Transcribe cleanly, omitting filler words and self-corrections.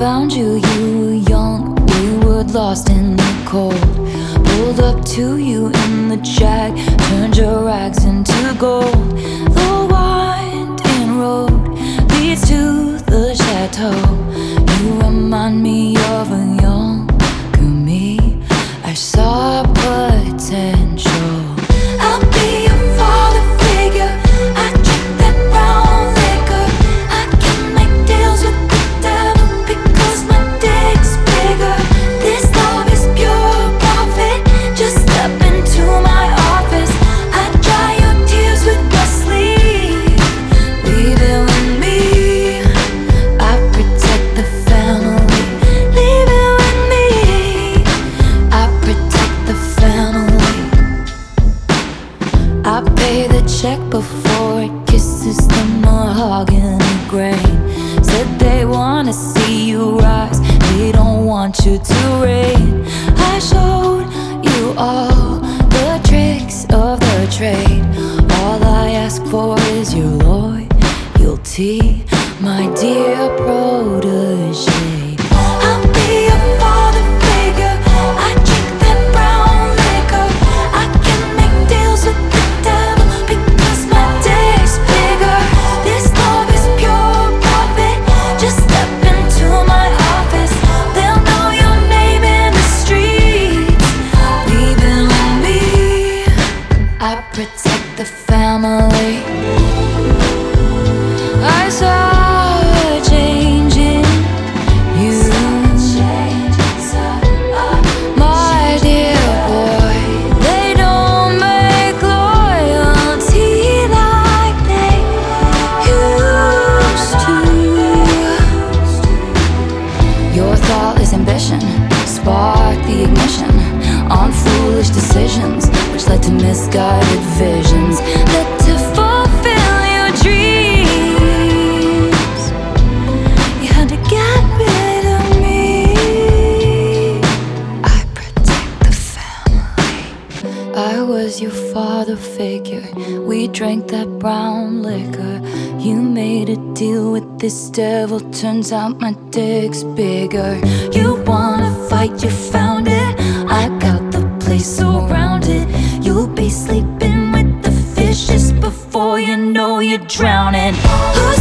found you, you were young, wayward, lost in the cold. Pulled up to you in the Jag, turned your rags into gold. The winding road leads to the chateau. You remind me of a younger me. I saw potential. I'll be your father figure. I drink that brown liquor. I can make deals with the devil because my dick's bigger. This love is pure profit. Just step into my office. I dry your tears with my sleeve. Leave it with me. I protect the family. Leave it with me. I protect the family. I pay the check before it kisses the mahogany grain. Said they wanna see you rise, they don't want you to reign. I showed you all the tricks of the trade. All I ask for is your loyalty, my dear protege. I'll be your father figure. I drink that brown liquor. I can make deals with the devil because my dick's bigger. This love is pure profit. Just step into my office. They'll know your name in the streets. Leave it with me. I protect the family. I saw a change in you, my dear boy. They don't make loyalty like they used to. Your thoughtless ambition sparked the ignition on foolish decisions, which led to misguided visions, led to fulfill your dreams. You had to get rid of me. I protect the family. I was your father figure. We drank that brown liquor. You made a deal with this devil. Turns out my dick's bigger. You wanna fight, you found it. I got the place surrounded. You'll be sleeping with the fishes before you know you're drowning. Who's